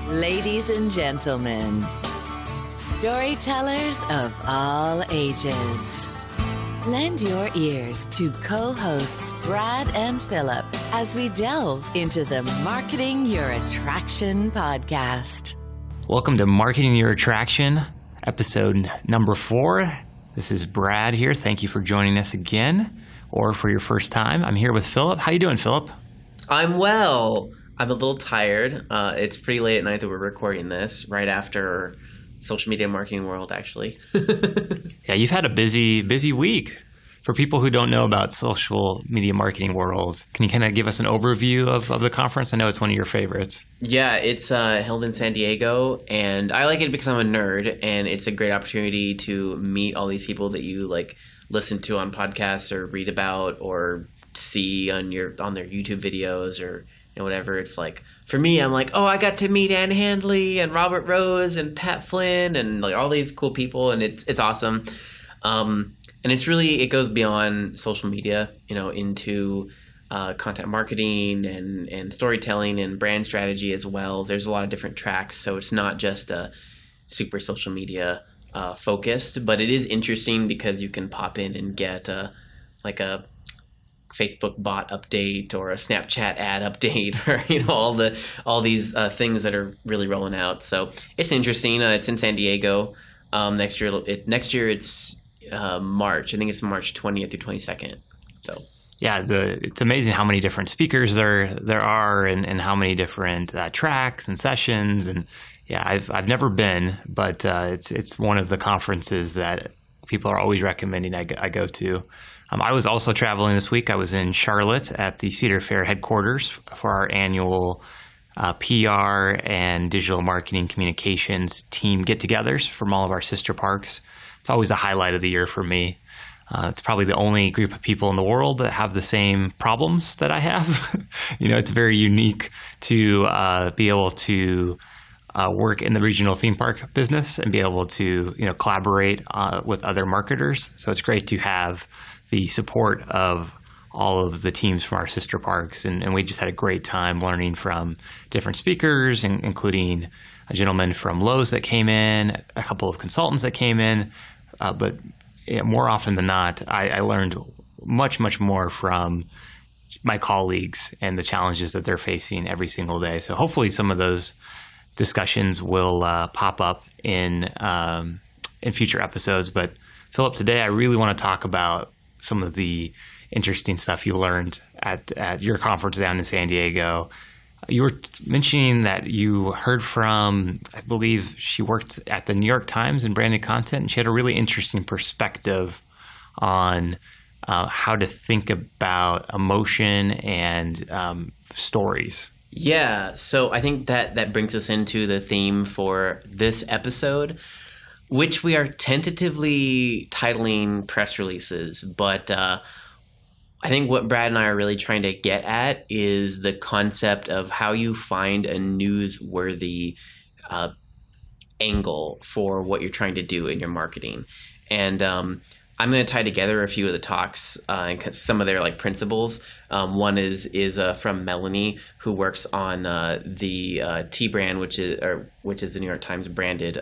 Ladies and gentlemen, storytellers of all ages, lend your ears to co-hosts Brad and Philip as we delve into the Marketing Your Attraction podcast. Welcome to Marketing Your Attraction, episode number 4. This is Brad here. Thank you for joining us again, or for your first time. I'm here with Philip. How you doing, Philip? I'm well. I'm a little tired. It's pretty late at night that we're recording this, right after Social Media Marketing World, actually. Yeah, you've had a busy week. For people who don't know about Social Media Marketing World, can you kind of give us an overview of the conference? I know it's one of your favorites. Yeah, it's held in San Diego, and I like it because I'm a nerd, and it's a great opportunity to meet all these people that you listen to on podcasts or read about or see on their YouTube videos or whatever. It's for me, I'm I got to meet Ann Handley and Robert Rose and Pat Flynn and all these cool people, and it's awesome. And it goes beyond social media, into content marketing and storytelling and brand strategy as well. There's a lot of different tracks, so it's not just a super social media focused, but it is interesting because you can pop in and get a Facebook bot update or a Snapchat ad update, or all these things that are really rolling out. So it's interesting. It's in San Diego. Next year it's March. I think it's March 20th through 22nd. So yeah, it's amazing how many different speakers there are and how many different tracks and sessions. And yeah, I've never been, but it's one of the conferences that people are always recommending I go to. I was also traveling this week. I was in Charlotte at the Cedar Fair headquarters for our annual PR and digital marketing communications team get-togethers from all of our sister parks. It's always a highlight of the year for me. It's probably the only group of people in the world that have the same problems that I have. It's very unique to be able to work in the regional theme park business and be able to collaborate with other marketers. So it's great to have the support of all of the teams from our sister parks. And we just had a great time learning from different speakers, including a gentleman from Lowe's that came in, a couple of consultants that came in. But more often than not, I learned much, much more from my colleagues and the challenges that they're facing every single day. So hopefully some of those discussions will pop up in future episodes. But Philip, today I really want to talk about some of the interesting stuff you learned at your conference down in San Diego. You were mentioning that you heard from, I believe she worked at the New York Times in branded content, and she had a really interesting perspective on how to think about emotion and stories. Yeah, so I think that brings us into the theme for this episode, which we are tentatively titling press releases. But I think what Brad and I are really trying to get at is the concept of how you find a newsworthy angle for what you're trying to do in your marketing. And I'm going to tie together a few of the talks and some of their principles. One is from Melanie, who works on the T brand, which is the New York Times branded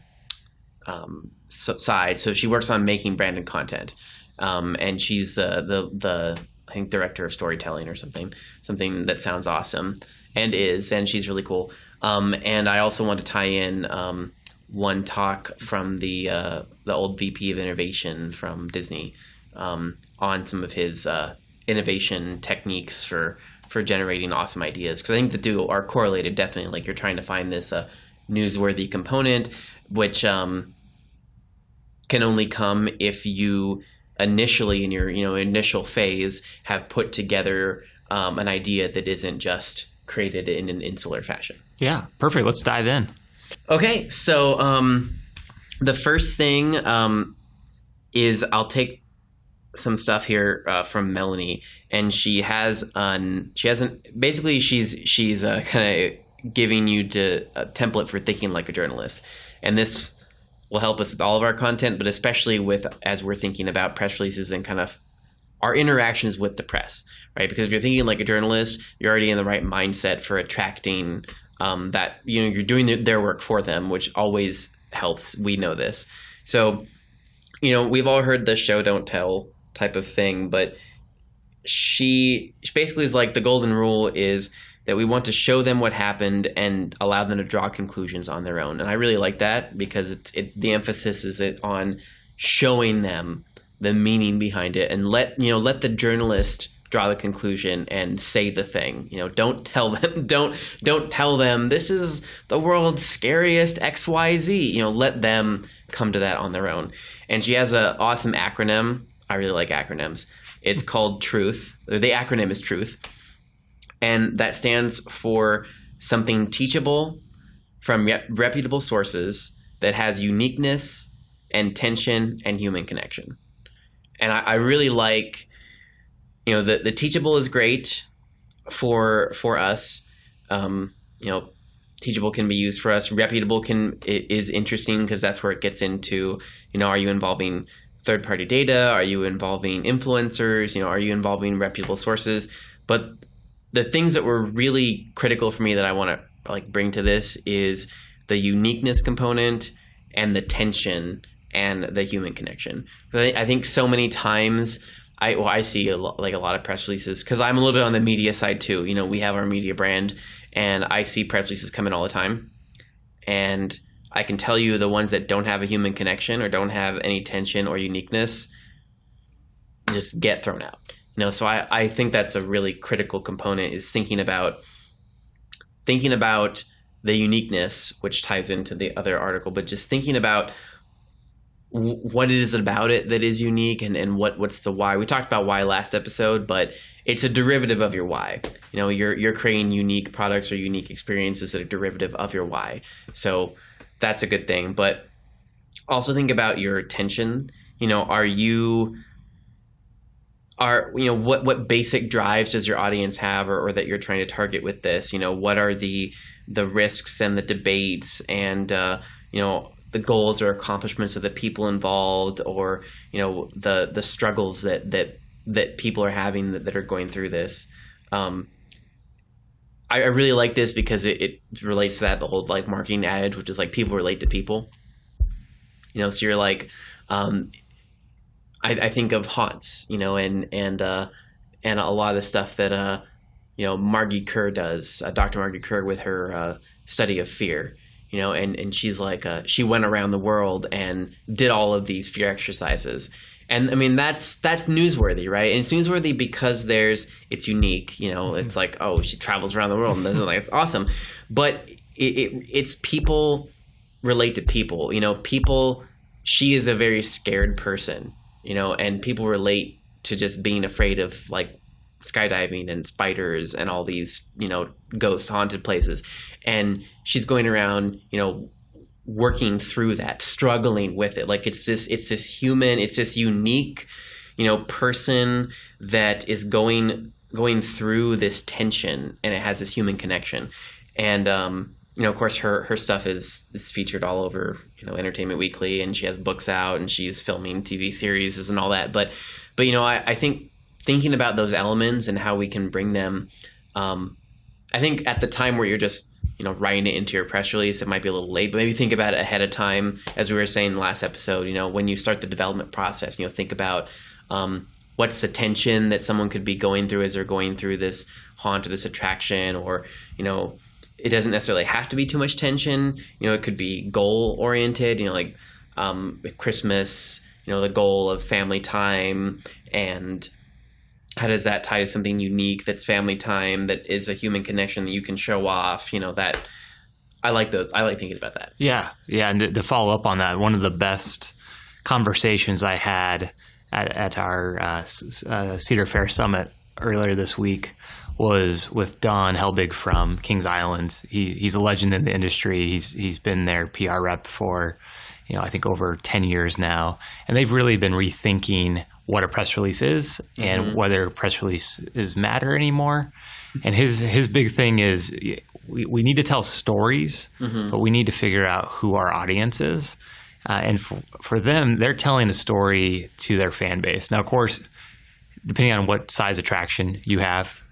side. So she works on making branded content, and she's the I think director of storytelling or something that sounds awesome, and she's really cool. And I also want to tie in one talk from the old VP of innovation from Disney on some of his innovation techniques for generating awesome ideas, because I think the two are correlated definitely. You're trying to find this newsworthy component, which can only come if you initially in your initial phase have put together an idea that isn't just created in an insular fashion. Yeah, perfect. Let's dive in. Okay, so the first thing is I'll take some stuff here from Melanie, and she's kind of giving you a template for thinking like a journalist, and this will help us with all of our content, but especially as we're thinking about press releases and kind of our interactions with the press, right? Because if you're thinking like a journalist, you're already in the right mindset for attracting that you're doing their work for them, which always helps. We know this. So, we've all heard the show don't tell type of thing, but she basically is like, the golden rule is that we want to show them what happened and allow them to draw conclusions on their own. And I really like that, because the emphasis is on showing them the meaning behind it, and let the journalist draw the conclusion and say the thing. Don't tell them don't tell them this is the world's scariest XYZ. Let them come to that on their own. And she has an awesome acronym. I really like acronyms. It's called TRUTH. The acronym is TRUTH. And that stands for something teachable from reputable sources that has uniqueness and tension and human connection. And I really like, the teachable is great for us. Teachable can be used for us. Reputable is interesting, because that's where it gets into, are you involving third-party data? Are you involving influencers? Are you involving reputable sources? But the things that were really critical for me that I want to bring to this is the uniqueness component and the tension and the human connection. I think so many times I see a lot of press releases, because I'm a little bit on the media side too. We have our media brand, and I see press releases come in all the time. And I can tell you the ones that don't have a human connection or don't have any tension or uniqueness just get thrown out. So I think that's a really critical component, is thinking about the uniqueness, which ties into the other article, but just thinking about what it is about it that is unique, and what's the why. We talked about why last episode, but it's a derivative of your why. You're creating unique products or unique experiences that are derivative of your why. So that's a good thing. But also think about your tension. What basic drives does your audience have, or that you're trying to target with this? What are the risks and the debates and the goals or accomplishments of the people involved, or the struggles that people are having that are going through this. I really like this because it relates to that, the whole marketing adage, which is people relate to people. So you're I think of haunts, and a lot of the stuff that Margie Kerr does, Dr. Margie Kerr, with her study of fear. And she's she went around the world and did all of these fear exercises. And I mean, that's newsworthy, right? And it's newsworthy because it's unique, it's she travels around the world and does it, it's awesome. But it's people relate to people, she is a very scared person, and people relate to just being afraid of skydiving and spiders and all these, ghost haunted places. And she's going around, working through that, struggling with it. It's this human, it's this unique, person that is going through this tension, and it has this human connection. And, of course her stuff is featured all over, Entertainment Weekly, and she has books out, and she's filming TV series and all that. But I think thinking about those elements and how we can bring them, I think at the time where you're just, writing it into your press release, it might be a little late, but maybe think about it ahead of time. As we were saying in the last episode, when you start the development process, think about what's the tension that someone could be going through as they're going through this haunt or this attraction, or, it doesn't necessarily have to be too much tension. It could be goal oriented, with Christmas, the goal of family time, and how does that tie to something unique that's family time, that is a human connection that you can show off, that I like those. I like thinking about that. Yeah. And to follow up on that, one of the best conversations I had at our Cedar Fair Summit earlier this week was with Don Helbig from Kings Island. He's a legend in the industry. He's been their PR rep for, I think over 10 years now. And they've really been rethinking what a press release is and whether press releases matter anymore. And his big thing is we need to tell stories, but we need to figure out who our audience is. And for them, they're telling a story to their fan base. Now, of course, depending on what size attraction you have,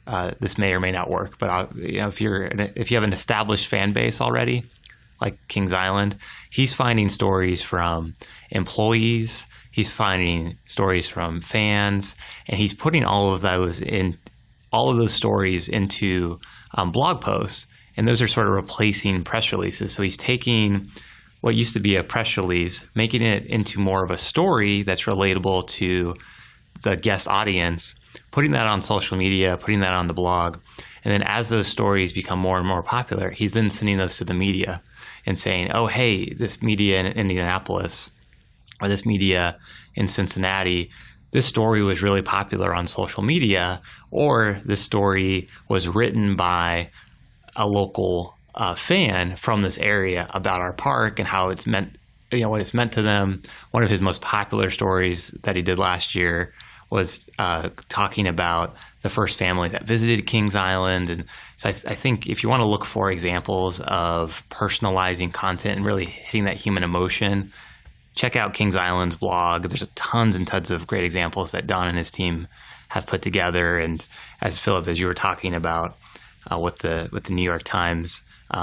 this may or may not work, but if you have an established fan base already, like Kings Island, he's finding stories from employees, he's finding stories from fans, and he's putting all of those stories into blog posts, and those are sort of replacing press releases. So he's taking what used to be a press release, making it into more of a story that's relatable to the guest audience, putting that on social media, putting that on the blog. And then as those stories become more and more popular, he's then sending those to the media and saying, oh, hey, this media in Indianapolis or this media in Cincinnati, this story was really popular on social media, or this story was written by a local fan from this area about our park and how it's meant, what it's meant to them. One of his most popular stories that he did last year was talking about the first family that visited Kings Island. And so I think if you want to look for examples of personalizing content and really hitting that human emotion, check out Kings Island's blog. There's tons and tons of great examples that Don and his team have put together. And as Philip, as you were talking about with the New York Times,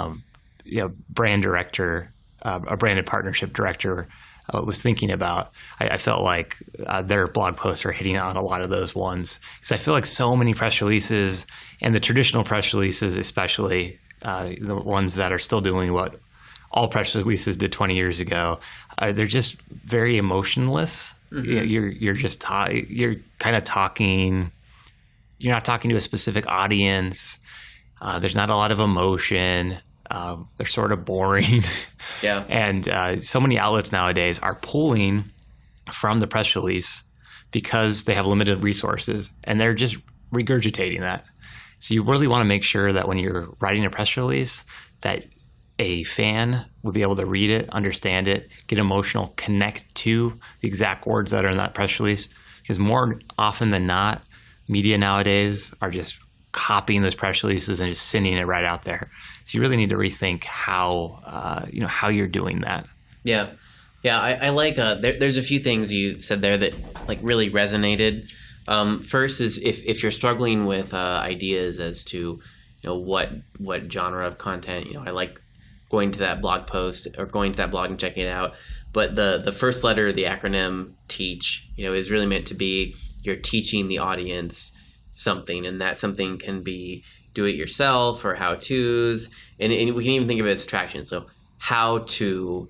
brand director, a branded partnership director, was thinking about, I felt like their blog posts are hitting on a lot of those ones. Because I feel like so many press releases, and the traditional press releases especially, the ones that are still doing what all press releases did 20 years ago, they're just very emotionless. Mm-hmm. You're kind of talking, you're not talking to a specific audience. There's not a lot of emotion. They're sort of boring. Yeah. And so many outlets nowadays are pulling from the press release because they have limited resources, and they're just regurgitating that. So you really want to make sure that when you're writing a press release that a fan would be able to read it, understand it, get emotional, connect to the exact words that are in that press release. Because more often than not, media nowadays are just copying those press releases and just sending it right out there. So you really need to rethink how you're doing that. Yeah. I like. There's a few things you said there that like really resonated. First is if you're struggling with ideas as to what genre of content. I like going to that blog post or going to that blog and checking it out. But the first letter of the acronym TEACH, is really meant to be you're teaching the audience something, and that something can be do it yourself or how-tos, and we can even think of it as attraction. So how to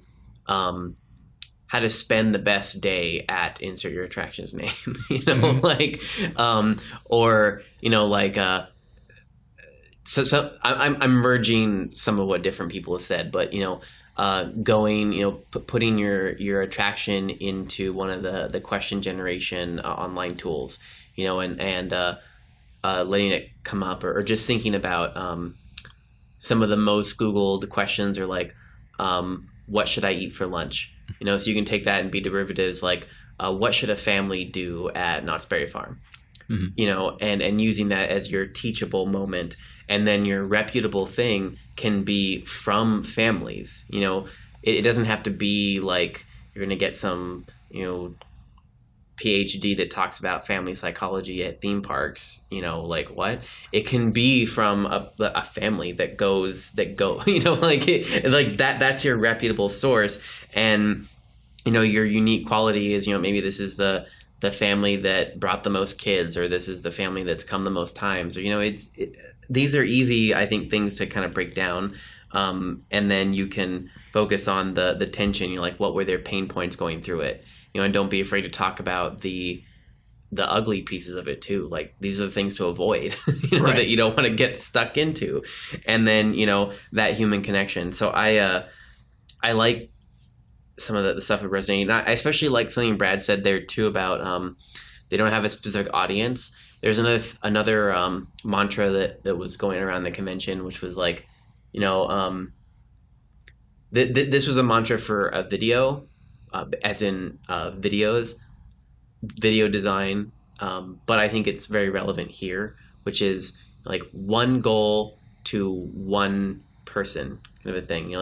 spend the best day at insert your attraction's name, So I'm merging some of what different people have said, but putting your attraction into one of the question generation online tools, and letting it come up, or just thinking about some of the most Googled questions are like, what should I eat for lunch? So you can take that and be derivatives like, what should a family do at Knott's Berry Farm? Mm-hmm. And using that as your teachable moment. And then your reputable thing can be from families. It doesn't have to be like you're going to get some, PhD that talks about family psychology at theme parks. What? It can be from a family that go, that's your reputable source. And, your unique quality is, maybe this is the family that brought the most kids, or this is the family that's come the most times, or, these are easy, I think, things to kind of break down. And then you can focus on the tension, what were their pain points going through it? And don't be afraid to talk about the ugly pieces of it too. Like, these are the things to avoid, right, that you don't want to get stuck into. And then, that human connection. So I like some of the stuff that resonated. I especially like something Brad said there too about they don't have a specific audience. There's another mantra that was going around the convention, which was like, this was a mantra for a video, as in videos, video design. But I think it's very relevant here, which is like one goal to one person kind of a thing.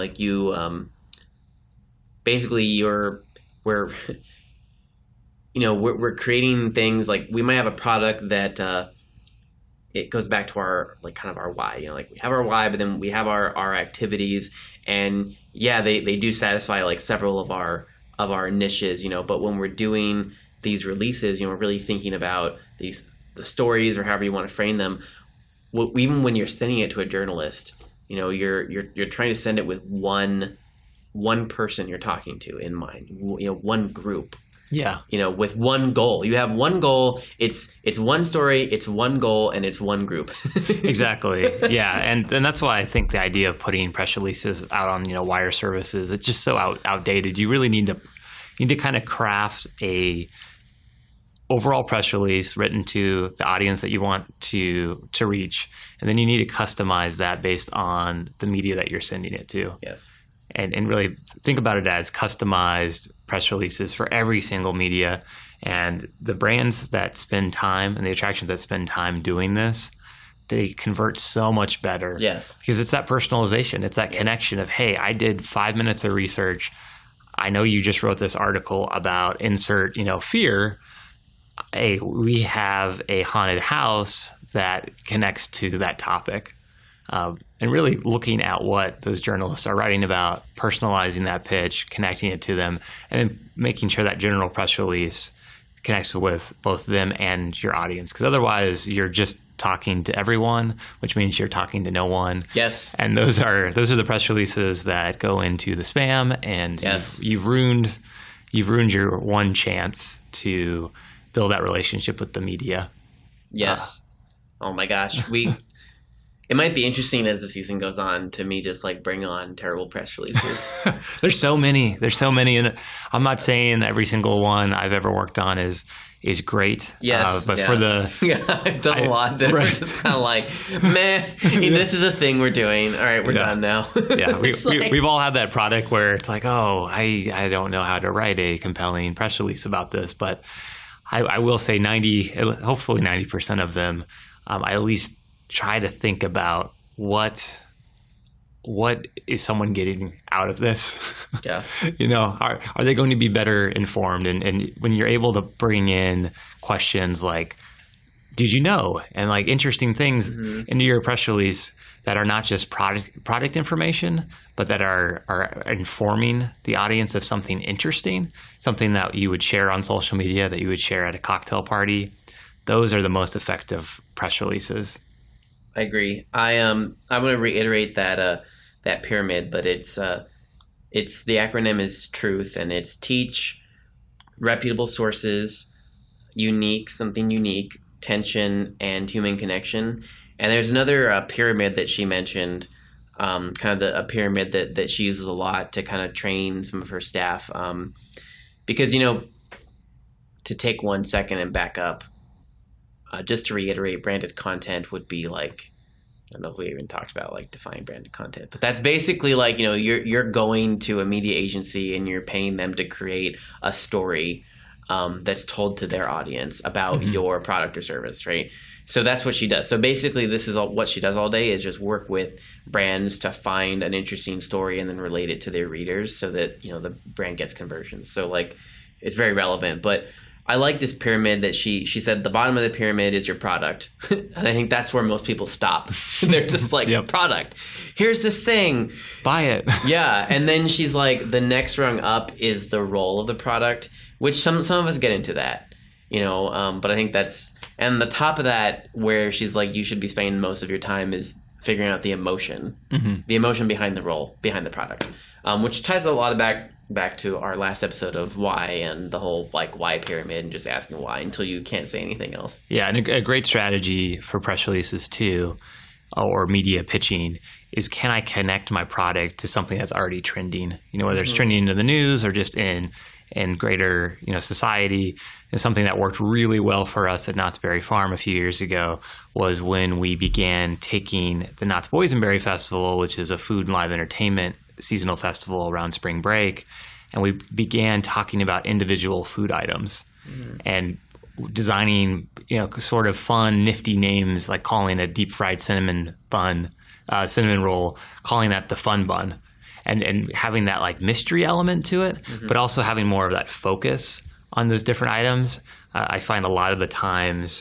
Basically we're creating things like we might have a product that it goes back to our like kind of our why. You know, like we have our why, but then we have our activities, and yeah, they do satisfy like several of our niches. You know, but when we're doing these releases, you know, we're really thinking about the stories or however you want to frame them. Even when you're sending it to a journalist, you know, you're trying to send it with one person you're talking to in mind. You know, one group. Yeah. You know, with one goal. You have one goal. It's one story. It's one goal, and it's one group. Exactly. Yeah, and that's why I think the idea of putting press releases out on, you know, wire services, it's just so outdated. You really need to kind of craft a overall press release written to the audience that you want to reach, and then you need to customize that based on the media that you're sending it to. Yes. And really think about it as customized press releases for every single media. And the brands that spend time and the attractions that spend time doing this, they convert so much better. Yes. Because it's that personalization. It's that connection of, hey, I did 5 minutes of research. I know you just wrote this article about insert, you know, fear. Hey, we have a haunted house that connects to that topic. And really looking at what those journalists are writing about, personalizing that pitch, connecting it to them, and then making sure that general press release connects with both them and your audience. Because otherwise, you're just talking to everyone, which means you're talking to no one. Yes. And those are the press releases that go into the spam, and yes. you've ruined your one chance to build that relationship with the media. Yes. Oh my gosh. It might be interesting as the season goes on to me just like bring on terrible press releases. There's so many, and I'm not saying every single one I've ever worked on is great. Yes, but for the I've done a lot that are just kind of like, meh. This is a thing we're doing. All right, we're done now. Yeah, we've all had that product where it's like, oh, I don't know how to write a compelling press release about this, but I will say hopefully 90% of them, I at least try to think about what is someone getting out of this? Yeah. You know, are they going to be better informed? And when you're able to bring in questions like, did you know? And like interesting things into your press release that are not just product information, but that are informing the audience of something interesting, something that you would share on social media, that you would share at a cocktail party. Those are the most effective press releases. I agree. I want to reiterate that pyramid, but it's the acronym is TRUTH, and it's teach, reputable sources, something unique, tension, and human connection. And there's another pyramid that she mentioned, kind of a pyramid that she uses a lot to kind of train some of her staff, because, you know, to take 1 second and back up. Just to reiterate, branded content would be like, I don't know if we even talked about like defining branded content, but that's basically like, you know, you're going to a media agency and you're paying them to create a story that's told to their audience about your product or service, right? So that's what she does. So basically, this is what she does all day is just work with brands to find an interesting story and then relate it to their readers so that, you know, the brand gets conversions. So like, it's very relevant, but I like this pyramid that she said the bottom of the pyramid is your product. And I think that's where most people stop. They're just like, product. Here's this thing. Buy it. Yeah. And then she's like, the next rung up is the role of the product, which some of us get into that, you know, but I think and the top of that where she's like, you should be spending most of your time is figuring out the emotion behind the role, behind the product, which ties a lot of back to our last episode of why and the whole like why pyramid and just asking why until you can't say anything else. Yeah, and a great strategy for press releases too, or media pitching, is can I connect my product to something that's already trending? You know, whether it's trending in the news or just in greater, you know, society. And something that worked really well for us at Knott's Berry Farm a few years ago was when we began taking the Knott's Boysenberry Festival, which is a food and live entertainment seasonal festival around spring break, and we began talking about individual food items and designing, you know, sort of fun, nifty names, like calling a deep fried cinnamon roll, calling that the fun bun, and having that like mystery element to it, but also having more of that focus on those different items. I find a lot of the times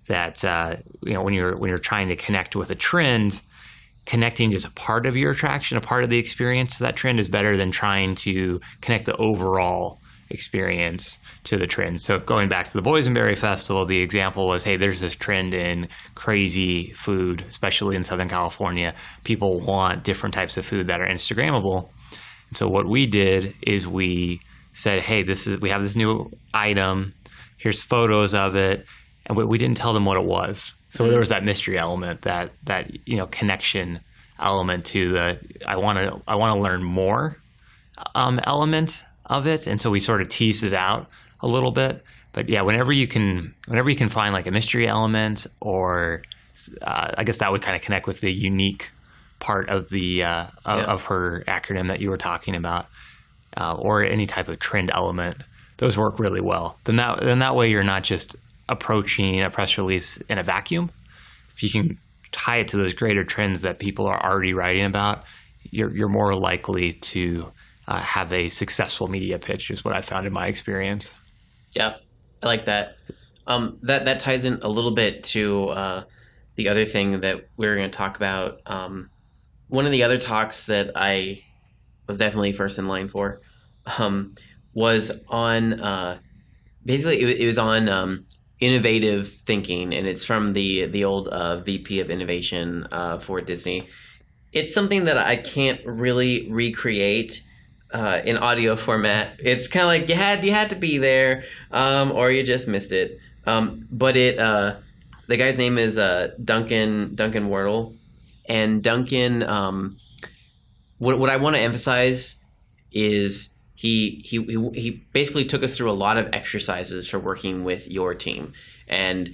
that when you're trying to connect with a trend, connecting just a part of your attraction, a part of the experience to that trend is better than trying to connect the overall experience to the trend. So going back to the Boysenberry Festival, the example was, hey, there's this trend in crazy food, especially in Southern California. People want different types of food that are Instagrammable. And so what we did is we said, hey, we have this new item. Here's photos of it. And we didn't tell them what it was. So there was that mystery element, that connection element to the I want to learn more element of it, and so we sort of teased it out a little bit. But yeah, whenever you can find like a mystery element, or I guess that would kind of connect with the unique part of the of her acronym that you were talking about, or any type of trend element, those work really well. Then that way you're not just approaching a press release in a vacuum. If you can tie it to those greater trends that people are already writing about, you're more likely to have a successful media pitch, is what I found in my experience. Yeah, I like that. That ties in a little bit to the other thing that we were going to talk about. One of the other talks that I was definitely first in line for was on basically it was on innovative thinking, and it's from the old VP of innovation for Disney. It's something that I can't really recreate in audio format. It's kind of like you had to be there, or you just missed it. But the guy's name is Duncan Wardle, and Duncan. What I want to emphasize is he basically took us through a lot of exercises for working with your team, and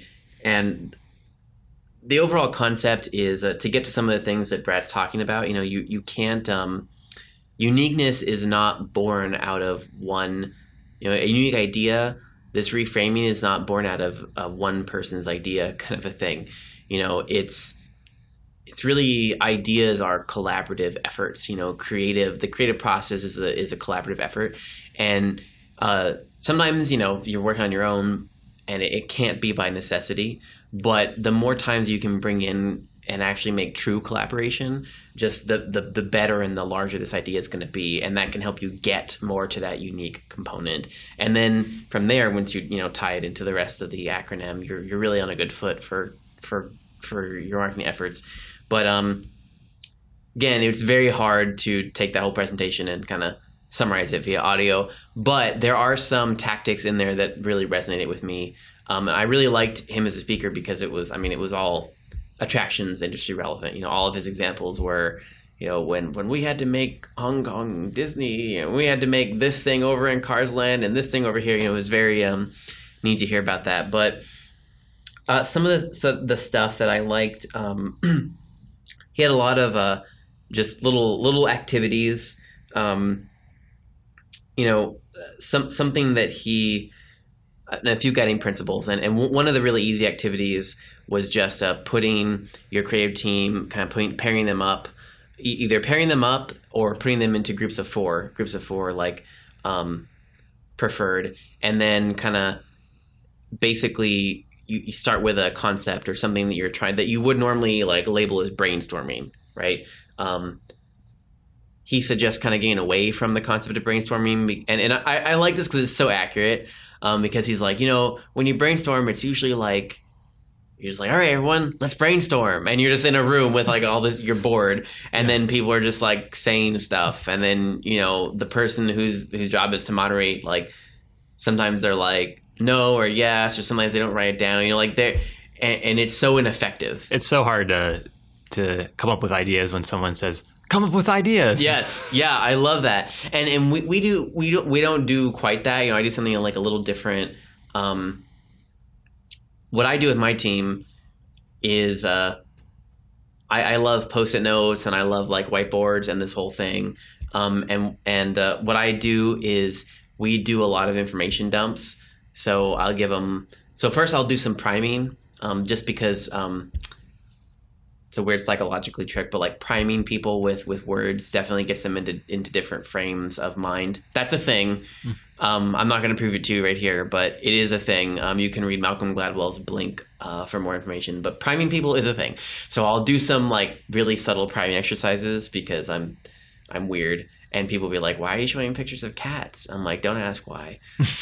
the overall concept is to get to some of the things that Brad's talking about. You can't. Uniqueness is not born out of one, a unique idea. This reframing is not born out of one person's idea, kind of a thing. It's really, ideas are collaborative efforts. The creative process is a collaborative effort, and sometimes you're working on your own, and it can't be by necessity. But the more times you can bring in and actually make true collaboration, just the better and the larger this idea is going to be, and that can help you get more to that unique component. And then from there, once you tie it into the rest of the acronym, you're really on a good foot for your marketing efforts. But again, it's very hard to take that whole presentation and kind of summarize it via audio. But there are some tactics in there that really resonated with me. And I really liked him as a speaker because it was all attractions industry relevant. All of his examples were, when we had to make Hong Kong Disney, and we had to make this thing over in Cars Land and this thing over here. It was very neat to hear about that. But some of the stuff that I liked, he had a lot of just little activities. Something that he. A few guiding principles, and one of the really easy activities was just putting your creative team, kind of pairing them up, either pairing them up or putting them into groups of four, like preferred, and then kind of basically you start with a concept or something that you're trying, that you would normally like label as brainstorming, right? He suggests kind of getting away from the concept of brainstorming, and I like this because it's so accurate. Because he's like, when you brainstorm, it's usually like, you're just like, all right, everyone, let's brainstorm. And you're just in a room with like all this, you're bored. And then people are just like saying stuff. And then, the person whose job is to moderate, like sometimes they're like, no, or yes, or sometimes they don't write it down, and it's so ineffective. It's so hard to come up with ideas when someone says, come up with ideas. Yes. Yeah. I love that. And we don't do quite that. I do something like a little different. What I do with my team is, I love Post-it notes, and I love like whiteboards and this whole thing. And what I do is we do a lot of information dumps. So I'll give them, so first I'll do some priming, just because, it's a weird psychologically trick, but like priming people with words definitely gets them into different frames of mind. That's a thing. I'm not going to prove it to you right here, but it is a thing. You can read Malcolm Gladwell's Blink for more information, but priming people is a thing. So I'll do some like really subtle priming exercises because I'm weird, and people will be like, "Why are you showing pictures of cats?" I'm like, "Don't ask why."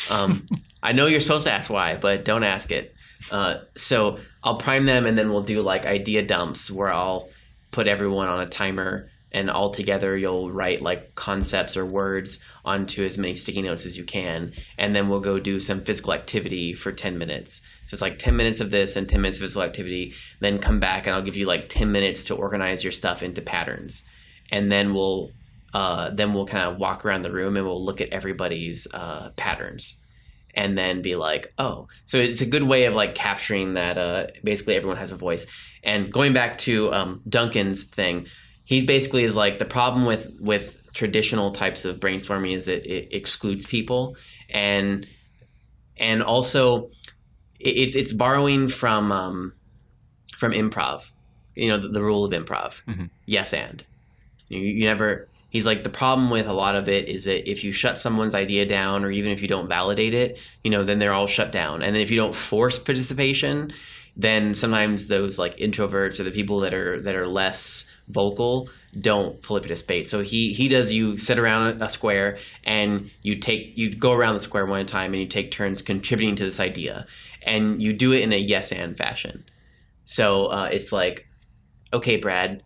I know you're supposed to ask why, but don't ask it. So I'll prime them, and then we'll do like idea dumps where I'll put everyone on a timer, and all together you'll write like concepts or words onto as many sticky notes as you can, and then we'll go do some physical activity for 10 minutes. So it's like 10 minutes of this and 10 minutes of physical activity, then come back and I'll give you like 10 minutes to organize your stuff into patterns. And then we'll kind of walk around the room and we'll look at everybody's patterns. And then be like, oh, so it's a good way of like capturing that basically everyone has a voice. And going back to Duncan's thing, he basically is like the problem with traditional types of brainstorming is that it excludes people, and also it's borrowing from improv, the rule of improv. Mm-hmm. Yes, and you never. He's like, the problem with a lot of it is that if you shut someone's idea down, or even if you don't validate it, then they're all shut down. And then if you don't force participation, then sometimes those like introverts or the people that are less vocal don't fully participate. So he does, you sit around a square and you go around the square one at a time and you take turns contributing to this idea. And you do it in a yes and fashion. So it's like, okay, Brad,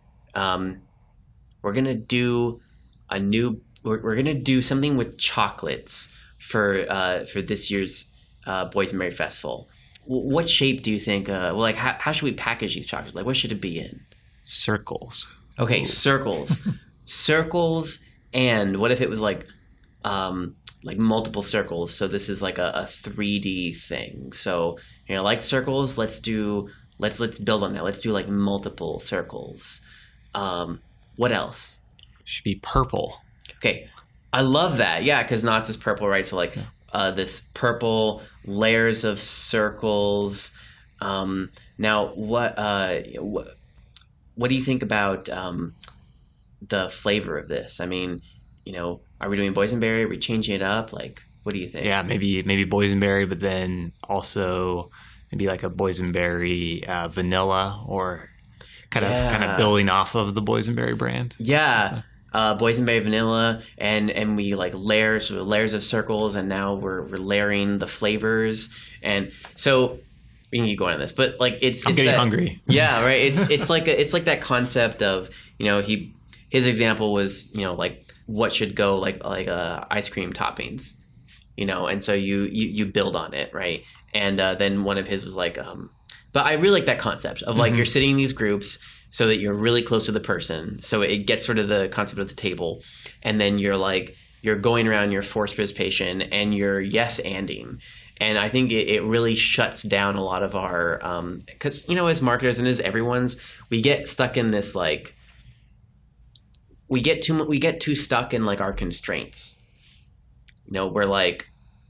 we're going to do we're gonna do something with chocolates for this year's Boysenberry Festival. What shape do you think? How should we package these chocolates? Like, what should it be in? Circles. Okay, circles, circles, and what if it was like multiple circles? So this is like a 3D thing. So like circles, let's build on that. Let's do like multiple circles. What else? Should be purple. Okay, I love that. Yeah, because Knott's is purple, right? So like this purple layers of circles. Now, what do you think about the flavor of this? I mean, are we doing boysenberry? Are we changing it up? Like, what do you think? Yeah, maybe boysenberry, but then also maybe like a boysenberry vanilla, or kind of building off of the boysenberry brand. Yeah. Boysenberry vanilla, and we like layers of circles, and now we're layering the flavors, and so we can keep going on this, but like I'm getting hungry. Yeah, right. It's like that concept of his example was like what should go like ice cream toppings, and so you build on it, right? And then one of his was like, but I really like that concept of like you're sitting in these groups so that you're really close to the person. So it gets sort of the concept of the table. And then you're going around your forced participation and you're yes-anding. And I think it really shuts down a lot of our, because, as marketers and as everyone's, we get stuck in this, like, we get too stuck in like our constraints. We're like,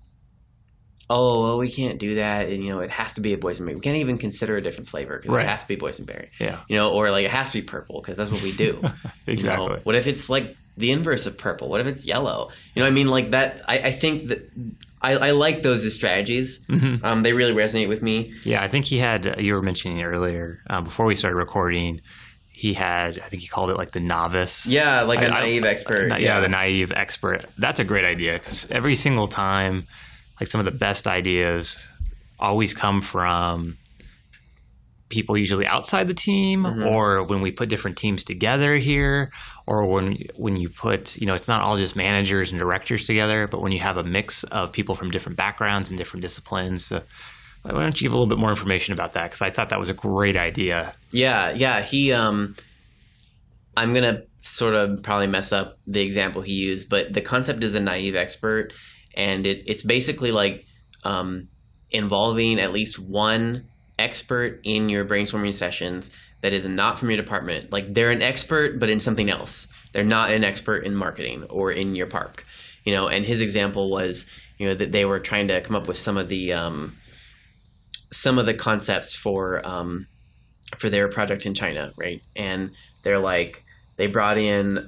oh, well, we can't do that, and it has to be a boysenberry. We can't even consider a different flavor because it has to be boysenberry. Yeah, or like it has to be purple because that's what we do. Exactly. What if it's like the inverse of purple? What if it's yellow? I mean, like that. I think that I like those as strategies. Mm-hmm. They really resonate with me. Yeah, I think he had. You were mentioning earlier before we started recording. He had, I think he called it like the novice. Yeah, like a naive expert. The naive expert. That's a great idea because every single time. Like some of the best ideas always come from people usually outside the team, or when we put different teams together here, or when you put, it's not all just managers and directors together, but when you have a mix of people from different backgrounds and different disciplines. So why don't you give a little bit more information about that? Because I thought that was a great idea. Yeah. He, I'm going to sort of probably mess up the example he used, but the concept is a naive expert. And it's basically like involving at least one expert in your brainstorming sessions that is not from your department. Like they're an expert, but in something else. They're not an expert in marketing or in your park. And his example was, that they were trying to come up with some of the concepts for for their project in China, right? And they're like, they brought in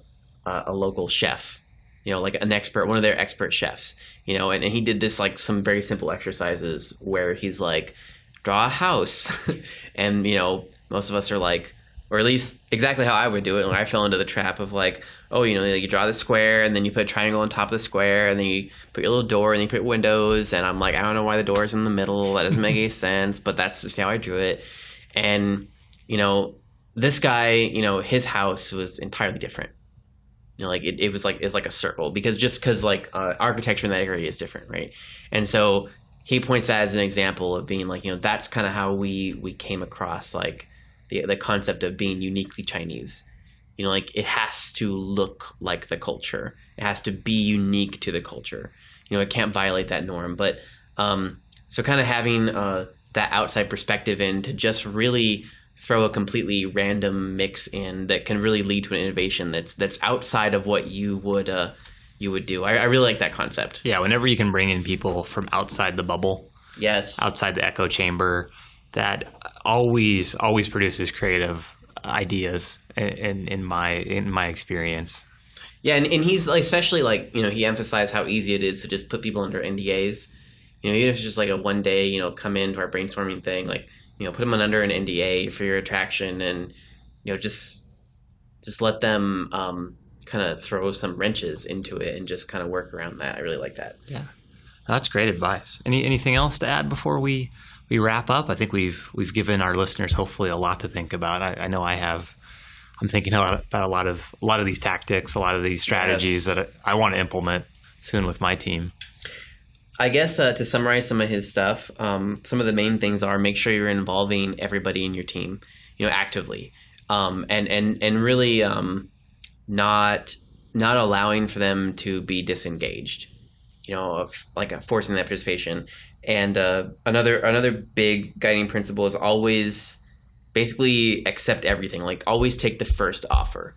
a local chef, like an expert, one of their expert chefs, and he did this like some very simple exercises where he's like, draw a house, and most of us are like, or at least exactly how I would do it. And I fell into the trap of like, oh, you draw the square and then you put a triangle on top of the square and then you put your little door and then you put windows. And I'm like, I don't know why the door's in the middle. That doesn't make any sense, but that's just how I drew it. And, this guy, his house was entirely different. It's like a circle because like architecture in that area is different. Right. And so he points that as an example of being like, that's kind of how we came across like the concept of being uniquely Chinese. Like it has to look like the culture. It has to be unique to the culture. It can't violate that norm. But so kind of having that outside perspective in to just really throw a completely random mix in that can really lead to an innovation that's outside of what you would do. I really like that concept. Yeah, whenever you can bring in people from outside the bubble, yes, outside the echo chamber, that always produces creative ideas in my experience. Yeah, and he's like, especially like, he emphasized how easy it is to just put people under NDAs. Even if it's just like a one day, come into our brainstorming thing, like, put them under an NDA for your attraction and, just let them kind of throw some wrenches into it and just kind of work around that. I really like that. Yeah, that's great advice. Anything else to add before we wrap up? I think we've given our listeners hopefully a lot to think about. I know I have. I'm thinking about a lot of these tactics, a lot of these strategies that I want to implement soon with my team. I guess to summarize some of his stuff, some of the main things are make sure you're involving everybody in your team, actively, and really not allowing for them to be disengaged, of like forcing that participation. And another big guiding principle is always basically accept everything. Like always take the first offer.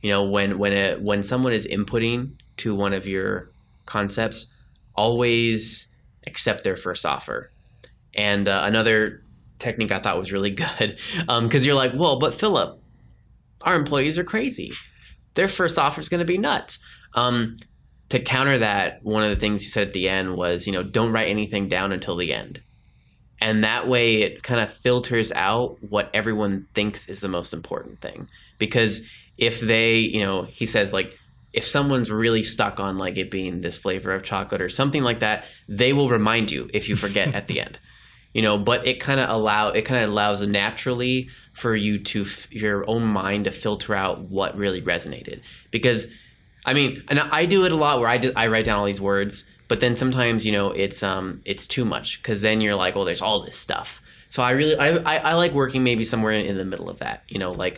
When someone is inputting to one of your concepts, always accept their first offer. And another technique I thought was really good, because you're like, well, but Philip, our employees are crazy. Their first offer is going to be nuts. To counter that, one of the things he said at the end was, don't write anything down until the end. And that way it kind of filters out what everyone thinks is the most important thing. Because if they, he says like, if someone's really stuck on like it being this flavor of chocolate or something like that, they will remind you if you forget at the end. But it kind of allows naturally for you to your own mind to filter out what really resonated. Because and I do it a lot where I write down all these words, but then sometimes it's too much because then you're like, oh, there's all this stuff. So I like working maybe somewhere in the middle of that,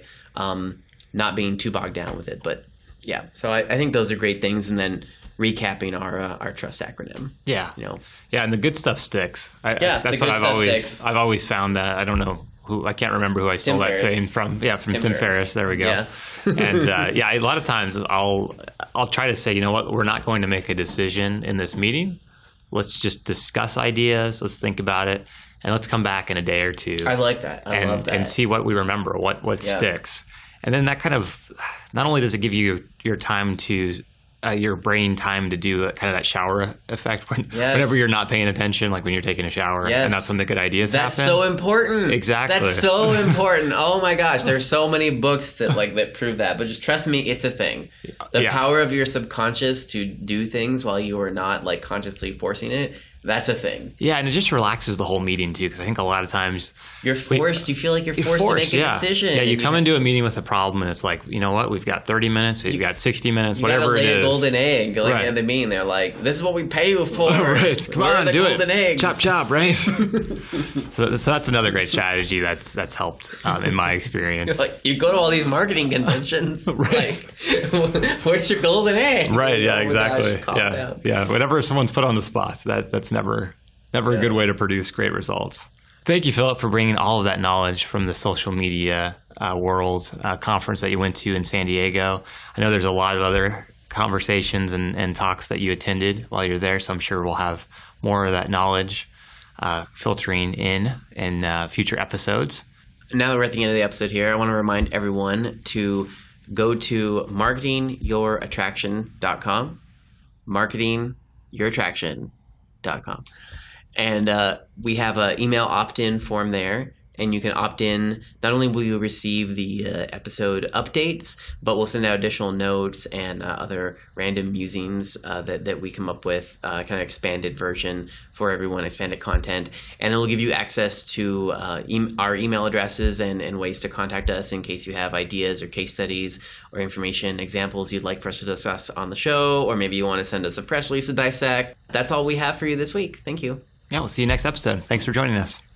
not being too bogged down with it. But yeah, so I think those are great things. And then recapping our trust acronym. Yeah, yeah, and the good stuff sticks. That's what I've always found. That I don't know who, I can't remember who I stole that saying from. Yeah, from Tim Ferriss. There we go. Yeah. And a lot of times I'll try to say, we're not going to make a decision in this meeting. Let's just discuss ideas. Let's think about it, and let's come back in a day or two. I like that. I love that. And see what we remember, what sticks. And then that kind of, not only does it give you your time to your brain time to do kind of that shower effect whenever you're not paying attention, like when you're taking a shower, and that's when the good ideas happen. That's so important. Exactly. That's so important. Oh my gosh, there's so many books that prove that. But just trust me, it's a thing. The power of your subconscious to do things while you are not like consciously forcing it. That's a thing. Yeah, and it just relaxes the whole meeting too, because I think a lot of times you're forced. You feel like you're forced to make a decision. Yeah, you come into a meeting with a problem, and it's like, you know what? We've got 30 minutes. We've got 60 minutes. Whatever it is. You gotta lay a golden egg. Like at the meeting, they're like, "This is what we pay you for." Right. Come on, do it. Eggs. Chop, chop. Right. so that's another great strategy that's helped in my experience. Like you go to all these marketing conventions. Right. Like, where's your golden egg? Right. Yeah. Exactly. Yeah. Whenever someone's put on the spot, that's never a good way to produce great results. Thank you, Philip, for bringing all of that knowledge from the social media world conference that you went to in San Diego. I know there's a lot of other conversations and talks that you attended while you're there, so I'm sure we'll have more of that knowledge filtering in future episodes. now that we're at the end of the episode here, I want to remind everyone to go to marketingyourattraction.com, marketingyourattraction.com. And we have an email opt-in form there. And you can opt in. Not only will you receive the episode updates, but we'll send out additional notes and other random musings that we come up with, kind of expanded version for everyone, expanded content. And it will give you access to our email addresses and ways to contact us in case you have ideas or case studies or information, examples you'd like for us to discuss on the show, or maybe you want to send us a press release to dissect. That's all we have for you this week. Thank you. Yeah, we'll see you next episode. Thanks for joining us.